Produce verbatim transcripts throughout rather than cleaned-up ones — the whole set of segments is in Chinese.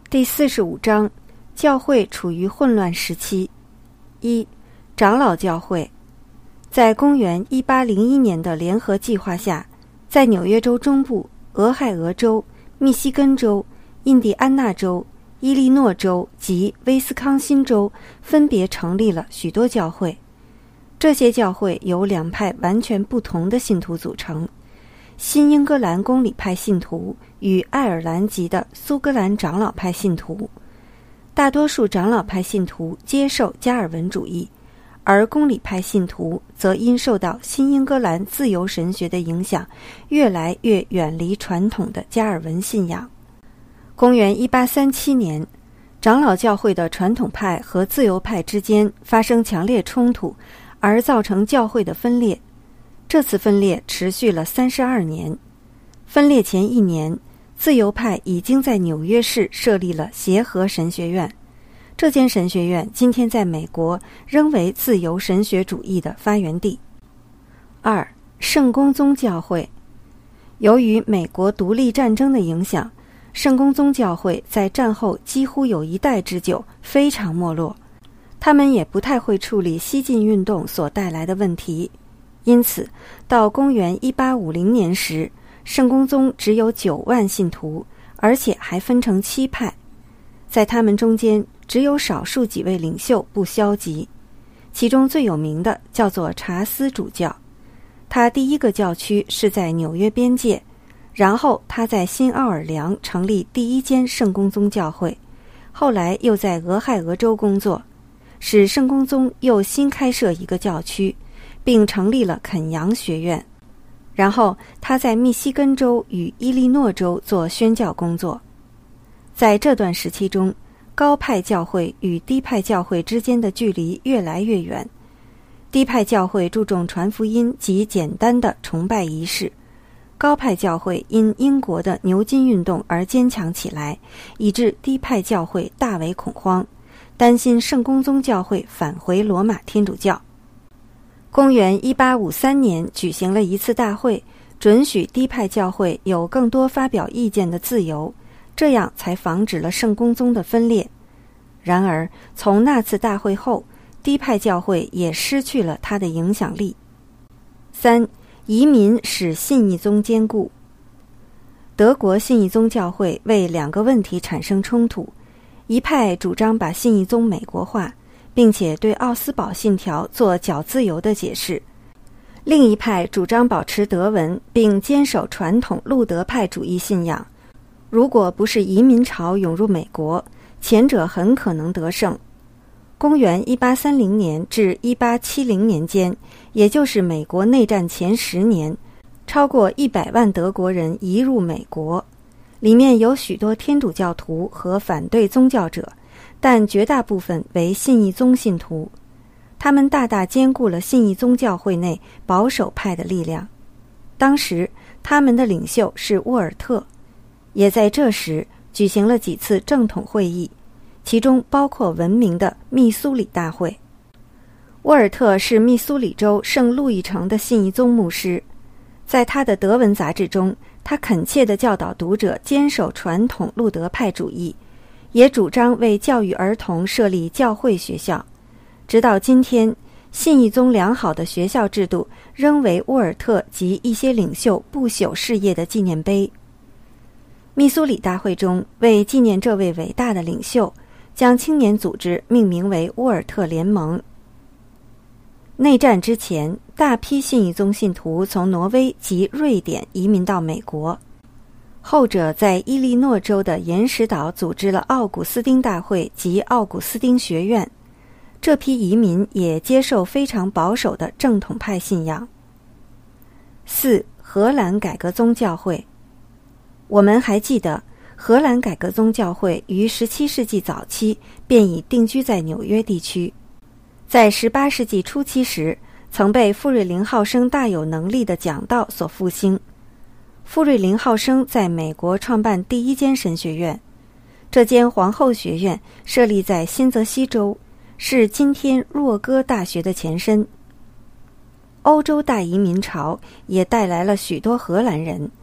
第四十五章，教会处于混乱时期。一、长老教会。在公元一八零一年的联合计划下，在纽约州中部、俄亥俄州、密西根州、印第安纳州、伊利诺州及威斯康辛州分别成立了许多教会。这些教会由两派完全不同的信徒组成：新英格兰公理派信徒与爱尔兰籍的苏格兰长老派信徒。大多数长老派信徒接受加尔文主义，而公理派信徒则因受到新英格兰自由神学的影响，越来越远离传统的加尔文信仰。公元一八三七年，长老教会的传统派和自由派之间发生强烈冲突，而造成教会的分裂。这次分裂持续了三十二年。分裂前一年，自由派已经在纽约市设立了协和神学院。这间神学院今天在美国仍为自由神学主义的发源地。二、圣公宗教会。由于美国独立战争的影响，圣公宗教会在战后几乎有一代之久非常没落。他们也不太会处理西进运动所带来的问题，因此到公元一八五零年时，圣公宗只有九万信徒，而且还分成七派。在他们中间，只有少数几位领袖不消极，其中最有名的叫做查斯主教。他第一个教区是在纽约边界，然后他在新奥尔良成立第一间圣公宗教会，后来又在俄亥俄州工作，使圣公宗又新开设一个教区，并成立了肯扬学院。然后他在密西根州与伊利诺州做宣教工作。在这段时期中，高派教会与低派教会之间的距离越来越远。低派教会注重传福音及简单的崇拜仪式，高派教会因英国的牛津运动而坚强起来，以致低派教会大为恐慌，担心圣公宗教会返回罗马天主教。公元一八五三年举行了一次大会，准许低派教会有更多发表意见的自由，这样才防止了圣公宗的分裂。然而从那次大会后，低派教会也失去了它的影响力。三、移民使信义宗坚固。德国信义宗教会为两个问题产生冲突，一派主张把信义宗美国化，并且对奥斯堡信条做较自由的解释；另一派主张保持德文，并坚守传统路德派主义信仰。如果不是移民潮涌入美国，前者很可能得胜。公元一八三零年至一八七零年间，也就是美国内战前十年，超过一百万德国人移入美国，里面有许多天主教徒和反对宗教者，但绝大部分为信义宗信徒。他们大大兼顾了信义宗教会内保守派的力量。当时他们的领袖是沃尔特，也在这时举行了几次正统会议，其中包括闻名的密苏里大会。沃尔特是密苏里州圣路易城的信义宗牧师，在他的德文杂志中，他恳切地教导读者坚守传统路德派主义，也主张为教育儿童设立教会学校。直到今天，信义宗良好的学校制度仍为沃尔特及一些领袖不朽事业的纪念碑。密苏里大会中，为纪念这位伟大的领袖，将青年组织命名为沃尔特联盟。内战之前，大批信义宗信徒从挪威及瑞典移民到美国，后者在伊利诺州的岩石岛组织了奥古斯丁大会及奥古斯丁学院。这批移民也接受非常保守的正统派信仰。四、荷兰改革宗教会。我们还记得，荷兰改革宗教会于十七世纪早期便已定居在纽约地区，在十八世纪初期时，曾被富瑞林浩生大有能力的讲道所复兴。富瑞林浩生在美国创办第一间神学院，这间皇后学院设立在新泽西州，是今天若戈大学的前身。欧洲大移民潮也带来了许多荷兰人，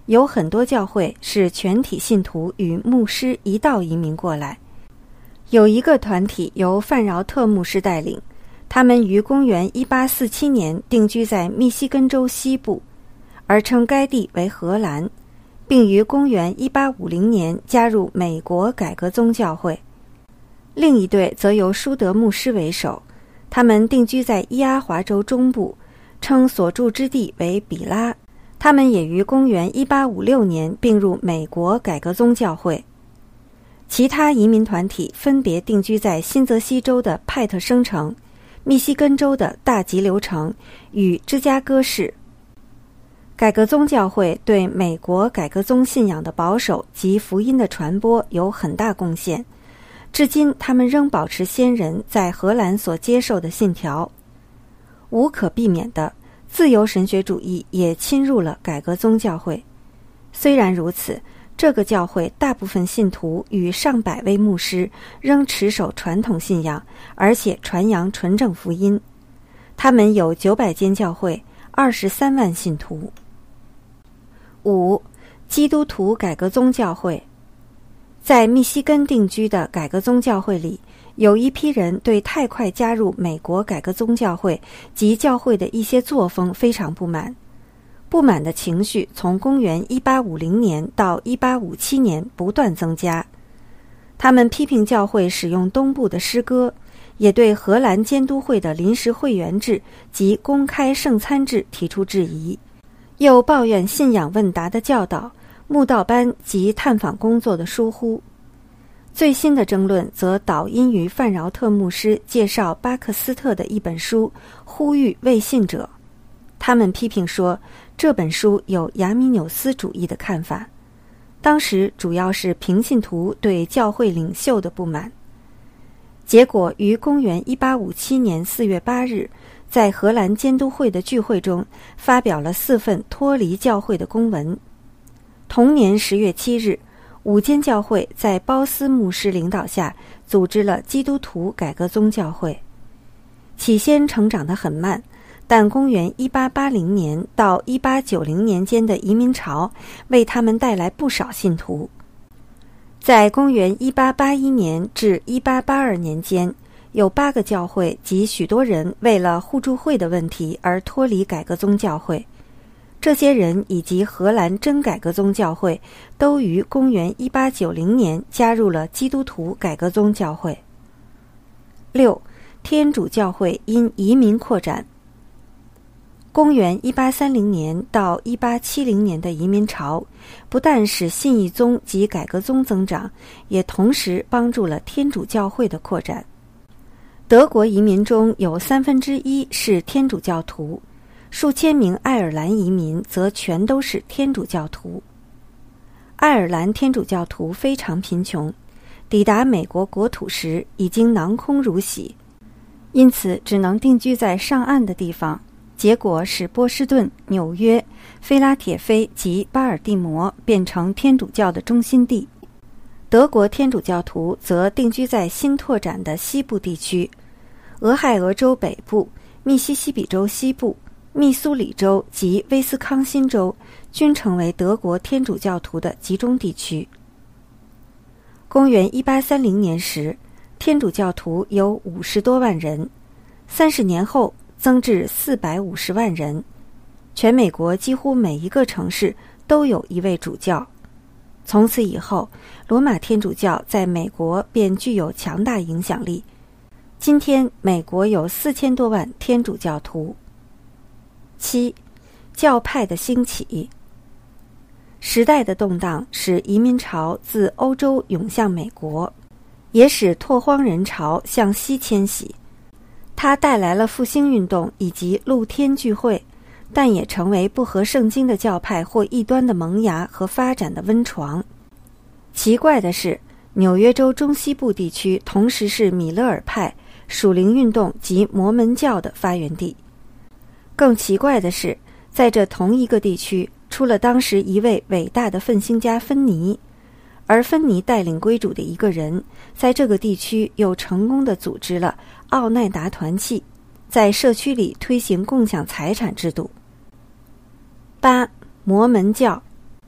有很多教会是全体信徒与牧师一道移民过来。有一个团体由范饶特牧师带领，他们于公元一八四七年定居在密西根州西部，而称该地为荷兰，并于公元一八五零年加入美国改革宗教会。另一队则由舒德牧师为首，他们定居在伊阿华州中部，称所住之地为比拉。他们也于公元一八五六年并入美国改革宗教会。其他移民团体分别定居在新泽西州的派特生城、密西根州的大急流城与芝加哥市。改革宗教会对美国改革宗信仰的保守及福音的传播有很大贡献，至今他们仍保持先人在荷兰所接受的信条。无可避免的，自由神学主义也侵入了改革宗教会。虽然如此，这个教会大部分信徒与上百位牧师仍持守传统信仰，而且传扬纯正福音。他们有九百间教会，二十三万信徒。五、基督徒改革宗教会。在密西根定居的改革宗教会里，有一批人对太快加入美国改革宗教会及教会的一些作风非常不满。不满的情绪从公元一八五零年到一八五七年不断增加。他们批评教会使用东部的诗歌，也对荷兰监督会的临时会员制及公开圣餐制提出质疑，又抱怨信仰问答的教导、慕道班及探访工作的疏忽。最新的争论则导因于范饶特牧师介绍巴克斯特的一本书《呼吁未信者》。他们批评说，这本书有亚米纽斯主义的看法。当时主要是平信徒对教会领袖的不满。结果于公元一八五七年四月八日，在荷兰监督会的聚会中发表了四份脱离教会的公文。同年十月七日，五间教会在鲍斯牧师领导下组织了基督徒改革宗教会。起先成长得很慢，但公元一八八零年到一八九零年间的移民潮为他们带来不少信徒。在公元一八八一年至一八八二年间，有八个教会及许多人为了互助会的问题而脱离改革宗教会。这些人以及荷兰真改革宗教会都于公元一八九零年加入了基督徒改革宗教会。六、天主教会因移民扩展。公元一八三零年到一八七零年的移民潮，不但使信义宗及改革宗增长，也同时帮助了天主教会的扩展。德国移民中有三分之一是天主教徒，数千名爱尔兰移民则全都是天主教徒。爱尔兰天主教徒非常贫穷，抵达美国国土时已经囊空如洗，因此只能定居在上岸的地方，结果使波士顿、纽约、菲拉铁菲及巴尔的摩变成天主教的中心地。德国天主教徒则定居在新拓展的西部地区，俄亥俄州北部、密西西比州西部、密苏里州及威斯康辛州均成为德国天主教徒的集中地区。公元一八三零年时，天主教徒有五十多万人，三十年后增至四百五十万人。全美国几乎每一个城市都有一位主教。从此以后，罗马天主教在美国便具有强大影响力。今天，美国有四千多万天主教徒。七、教派的兴起。时代的动荡使移民潮自欧洲涌向美国，也使拓荒人潮向西迁徙。它带来了复兴运动以及露天聚会，但也成为不合圣经的教派或异端的萌芽和发展的温床。奇怪的是，纽约州中西部地区同时是米勒尔派、属灵运动及摩门教的发源地。更奇怪的是，在这同一个地区出了当时一位伟大的奋兴家芬尼，而芬尼带领归主的一个人，在这个地区又成功地组织了奥奈达团契，在社区里推行共享财产制度。八、摩门教。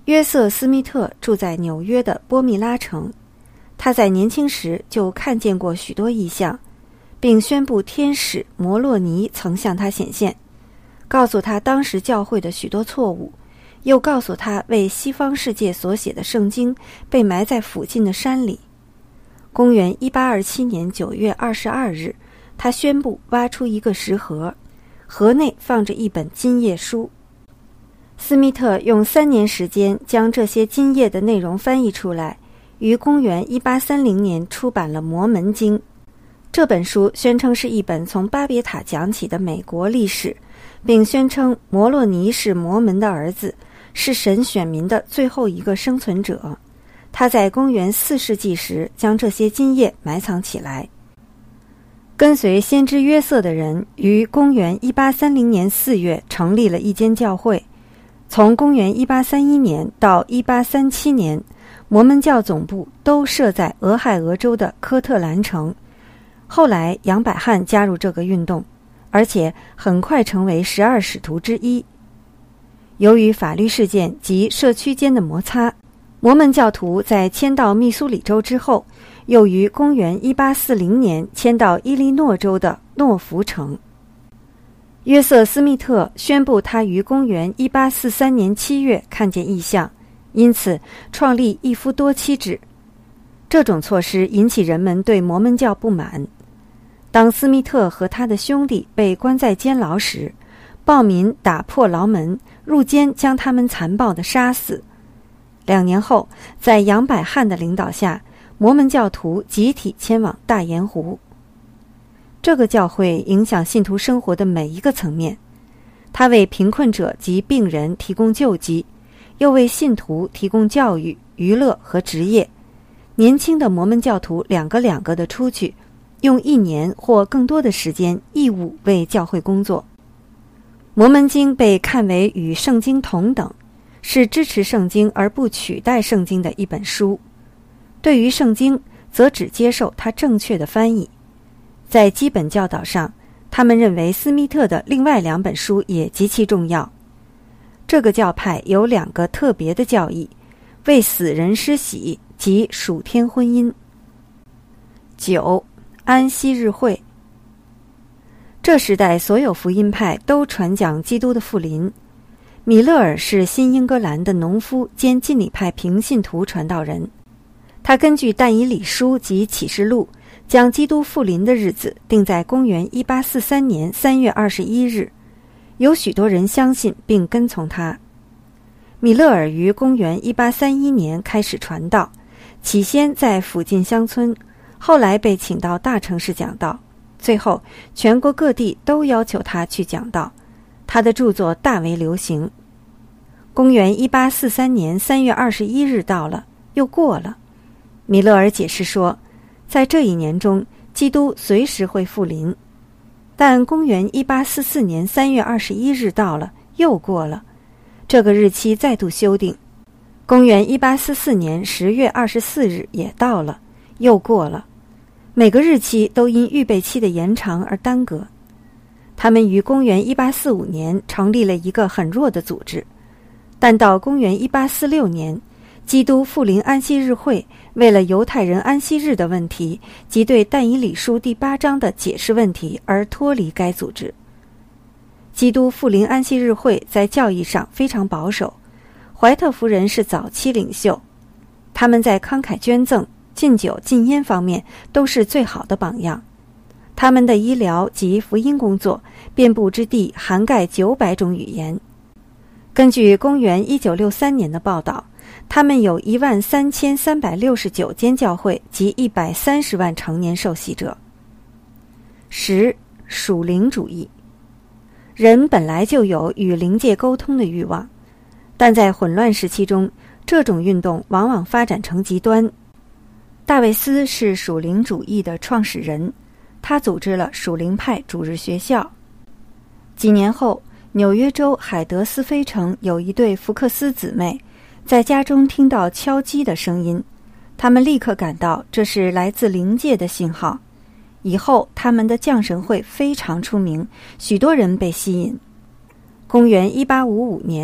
约瑟·斯密特住在纽约的波密拉城，他在年轻时就看见过许多异象，并宣布天使摩洛尼曾向他显现，告诉他当时教会的许多错误，又告诉他为西方世界所写的圣经被埋在附近的山里。公元一八二七年九月二十二日，他宣布挖出一个石盒，盒内放着一本金页书。斯密特用三年时间将这些金页的内容翻译出来，于公元一八三零年出版了《摩门经》。这本书宣称是一本从巴别塔讲起的美国历史，并宣称摩洛尼是摩门的儿子，是神选民的最后一个生存者。他在公元四世纪时将这些金页埋藏起来。跟随先知约瑟的人于公元一八三零年四月成立了一间教会。从公元一八三一年到一八三七年，摩门教总部都设在俄亥俄州的科特兰城。后来杨百翰加入这个运动，而且很快成为十二使徒之一。由于法律事件及社区间的摩擦，摩门教徒在迁到密苏里州之后，又于公元一八四零年迁到伊利诺州的诺福城。约瑟·斯密特宣布他于公元一八四三年七月看见异象，因此创立一夫多妻制。这种措施引起人们对摩门教不满。当斯密特和他的兄弟被关在监牢时，暴民打破牢门，入监将他们残暴地杀死。两年后，在杨百翰的领导下，摩门教徒集体迁往大盐湖。这个教会影响信徒生活的每一个层面，它为贫困者及病人提供救济，又为信徒提供教育、娱乐和职业。年轻的摩门教徒两个两个的出去，用一年或更多的时间义务为教会工作。摩门经被看为与圣经同等，是支持圣经而不取代圣经的一本书。对于圣经，则只接受它正确的翻译。在基本教导上，他们认为斯密特的另外两本书也极其重要。这个教派有两个特别的教义：为死人施洗及属天婚姻。九、安息日会。这时代所有福音派都传讲基督的复临。米勒尔是新英格兰的农夫兼浸礼派平信徒传道人，他根据但以理书及启示录，将基督复临的日子定在公元一八四三年三月二十一日，有许多人相信并跟从他。米勒尔于公元一八三一年开始传道，起先在附近乡村，后来被请到大城市讲道，最后全国各地都要求他去讲道。他的著作大为流行。公元一八四三年三月二十一日到了，又过了。米勒尔解释说，在这一年中，基督随时会复临。但公元一八四四年三月二十一日到了，又过了。这个日期再度修订。公元一八四四年十月二十四日也到了，又过了。每个日期都因预备期的延长而耽搁。他们于公元一八四五年成立了一个很弱的组织，但到公元一八四六年，基督复临安息日会为了犹太人安息日的问题及对但以理书第八章的解释问题而脱离该组织。基督复临安息日会在教义上非常保守，怀特夫人是早期领袖，他们在慷慨捐赠、禁酒禁烟方面都是最好的榜样。他们的医疗及福音工作遍布之地涵盖九百种语言。根据公元一九六三年的报道，他们有一万三千三百六十九间教会及一百三十万成年受洗者。十、属灵主义。人本来就有与灵界沟通的欲望，但在混乱时期中，这种运动往往发展成极端。大卫斯是属灵主义的创始人，他组织了属灵派主日学校。几年后，纽约州海德斯菲城有一对福克斯姊妹在家中听到敲击的声音，他们立刻感到这是来自灵界的信号。以后他们的降神会非常出名，许多人被吸引。公元一八五五年，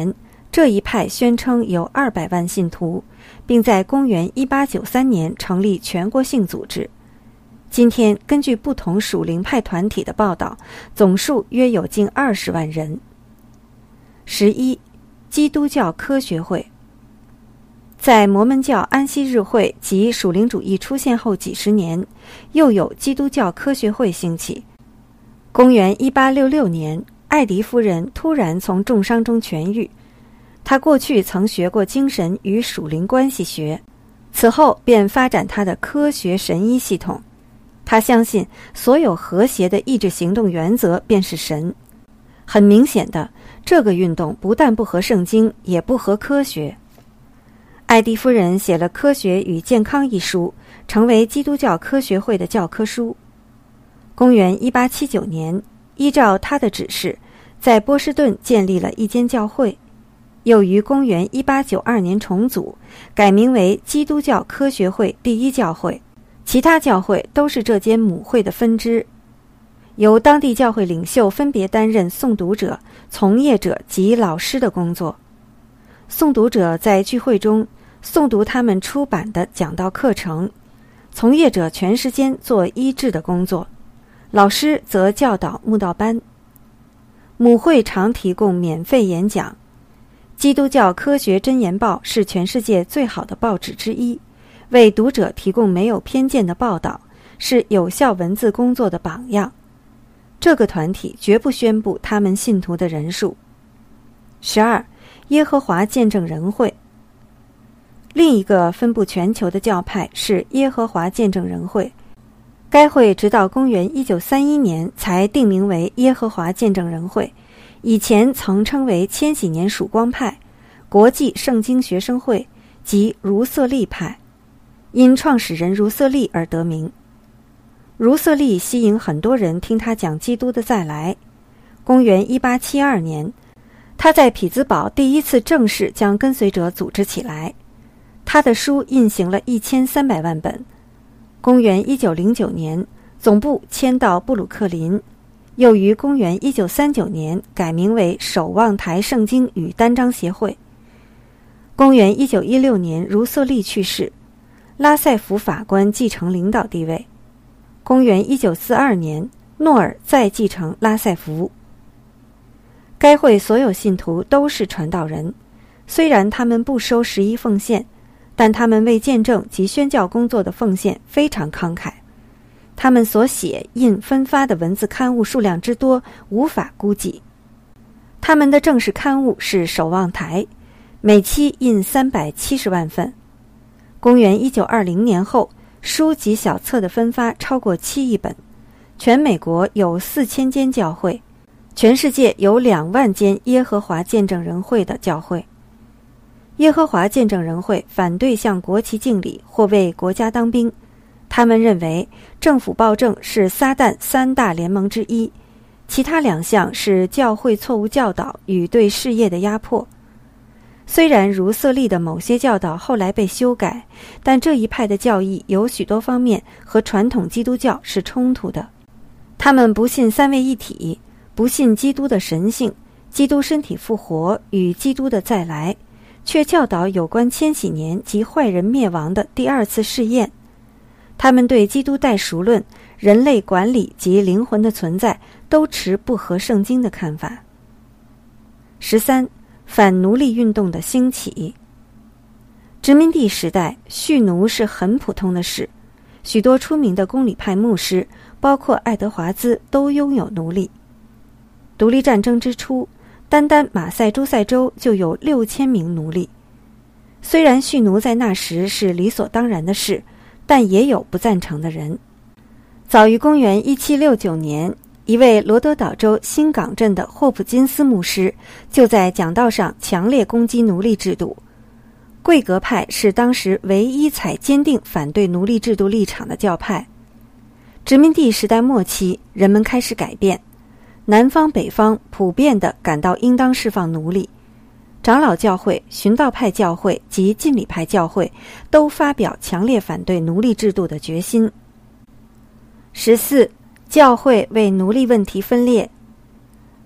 这一派宣称有二百万信徒，并在公元一八九三年成立全国性组织。今天根据不同属灵派团体的报道，总数约有近二十万人。十一、基督教科学会。在摩门教安息日会及属灵主义出现后几十年，又有基督教科学会兴起。公元一八六六年，艾迪夫人突然从重伤中痊愈。她过去曾学过精神与属灵关系学，此后便发展她的科学神医系统。她相信所有和谐的意志行动原则便是神。很明显的，这个运动不但不合圣经，也不合科学。艾迪夫人写了《科学与健康》一书，成为基督教科学会的教科书。公元一八七九年，依照他的指示，在波士顿建立了一间教会，又于公元一八九二年重组，改名为基督教科学会第一教会。其他教会都是这间母会的分支，由当地教会领袖分别担任诵读者、从业者及老师的工作。诵读者在聚会中诵读他们出版的讲道课程，从业者全时间做医治的工作，老师则教导慕道班。母会常提供免费演讲。基督教科学箴言报是全世界最好的报纸之一，为读者提供没有偏见的报道，是有效文字工作的榜样。这个团体绝不宣布他们信徒的人数。十二、耶和华见证人会。另一个分布全球的教派是耶和华见证人会，该会直到公元一九三一年才定名为耶和华见证人会，以前曾称为千禧年曙光派、国际圣经学生会及如瑟利派，因创始人如瑟利而得名。如瑟利吸引很多人听他讲基督的再来。公元一八七二年，他在匹兹堡第一次正式将跟随者组织起来，他的书印行了一千三百万本。公元一九零九年，总部迁到布鲁克林，又于公元一九三九年改名为守望台圣经与单章协会。公元一九一六年，如瑟利去世，拉塞福法官继承领导地位。公元一九四二年，诺尔再继承拉塞福。该会所有信徒都是传道人，虽然他们不收十一奉献，但他们为见证及宣教工作的奉献非常慷慨。他们所写、印、分发的文字刊物数量之多，无法估计。他们的正式刊物是《守望台》，每期印三百七十万份。公元一九二零年后，书籍小册的分发超过七亿本。全美国有四千间教会，全世界有两万间耶和华见证人会的教会。耶和华见证人会反对向国旗敬礼或为国家当兵，他们认为政府暴政是撒旦三大联盟之一，其他两项是教会错误教导与对事业的压迫。虽然如瑟利的某些教导后来被修改，但这一派的教义有许多方面和传统基督教是冲突的。他们不信三位一体，不信基督的神性、基督身体复活与基督的再来，却教导有关千禧年及坏人灭亡的第二次试验。他们对基督代赎论、人类管理及灵魂的存在都持不合圣经的看法。十三、反奴隶运动的兴起。殖民地时代，蓄奴是很普通的事，许多出名的公理派牧师，包括爱德华兹，都拥有奴隶。独立战争之初，单单马赛诸塞州就有六千名奴隶。虽然蓄奴在那时是理所当然的事，但也有不赞成的人。早于公元一七六九年，一位罗德岛州新港镇的霍普金斯牧师就在讲道上强烈攻击奴隶制度。贵格派是当时唯一采坚定反对奴隶制度立场的教派。殖民地时代末期，人们开始改变，南方北方普遍地感到应当释放奴隶。长老教会、循道派教会及浸礼派教会都发表强烈反对奴隶制度的决心。十四、教会为奴隶问题分裂。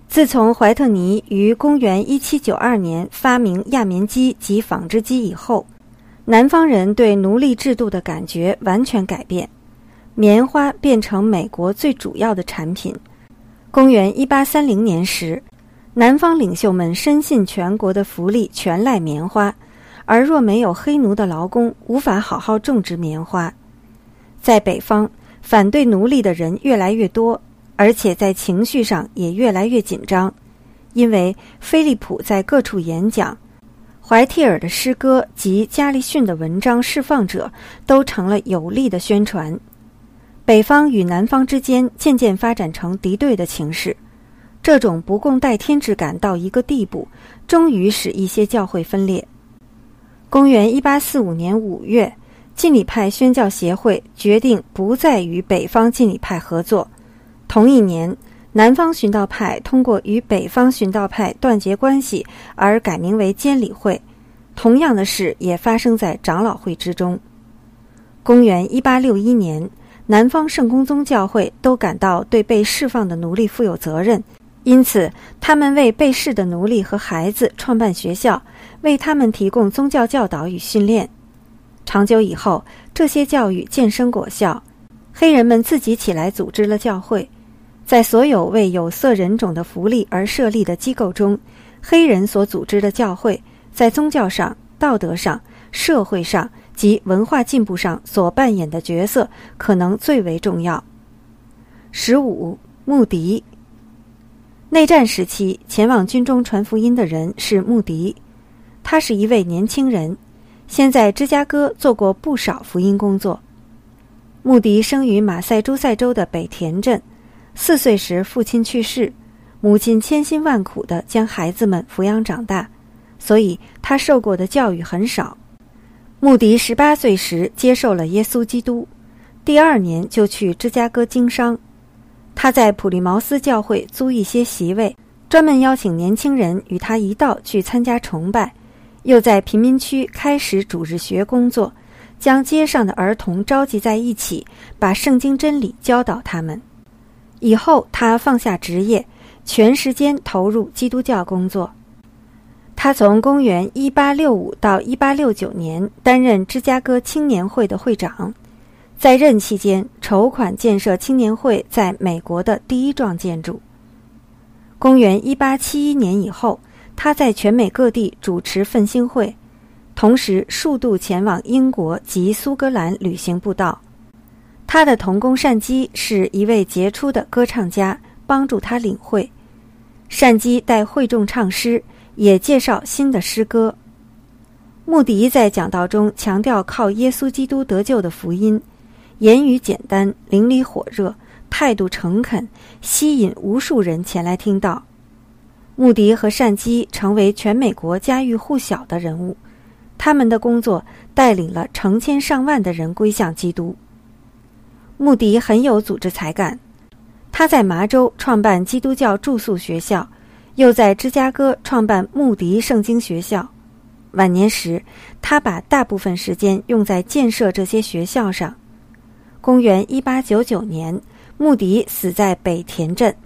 自从怀特尼于公元一七九二年发明轧棉机及纺织机以后，南方人对奴隶制度的感觉完全改变，棉花变成美国最主要的产品。公元一八三零年时，南方领袖们深信全国的福利全赖棉花，而若没有黑奴的劳工，无法好好种植棉花。在北方，反对奴隶的人越来越多，而且在情绪上也越来越紧张，因为菲利普在各处演讲，怀蒂尔的诗歌及加利逊的文章释放者都成了有力的宣传。北方与南方之间渐渐发展成敌对的情势，这种不共戴天之感到一个地步，终于使一些教会分裂。公元一八四五年五月，浸礼派宣教协会决定不再与北方浸礼派合作。同一年，南方寻道派通过与北方寻道派断绝关系而改名为监理会，同样的事也发生在长老会之中。公元一八六一年，南方圣公宗教会都感到对被释放的奴隶负有责任，因此他们为被释的奴隶和孩子创办学校，为他们提供宗教教导与训练。长久以后，这些教育渐生果效，黑人们自己起来组织了教会。在所有为有色人种的福利而设立的机构中，黑人所组织的教会在宗教上、道德上、社会上及文化进步上所扮演的角色可能最为重要。十五、穆迪。内战时期前往军中传福音的人是穆迪，他是一位年轻人，先在芝加哥做过不少福音工作。穆迪生于马赛诸塞州的北田镇，四岁时父亲去世，母亲千辛万苦地将孩子们抚养长大，所以他受过的教育很少。穆迪十八岁时接受了耶稣基督，第二年就去芝加哥经商。他在普利茅斯教会租一些席位，专门邀请年轻人与他一道去参加崇拜，又在贫民区开始主日学工作，将街上的儿童召集在一起，把圣经真理教导他们。以后他放下职业，全时间投入基督教工作。他从公元一八六五到一八六九年担任芝加哥青年会的会长，在任期间筹款建设青年会在美国的第一幢建筑。公元一八七一年以后，他在全美各地主持奋兴会，同时数度前往英国及苏格兰旅行布道。他的同工善基是一位杰出的歌唱家，帮助他领会。善基带会众唱诗，也介绍新的诗歌。穆迪在讲道中强调靠耶稣基督得救的福音，言语简单，灵里火热，态度诚恳，吸引无数人前来听到。穆迪和善基成为全美国家喻户晓的人物，他们的工作带领了成千上万的人归向基督。穆迪很有组织才干，他在麻州创办基督教住宿学校，又在芝加哥创办穆迪圣经学校。晚年时，他把大部分时间用在建设这些学校上。公元一八九九年，穆迪死在北田镇。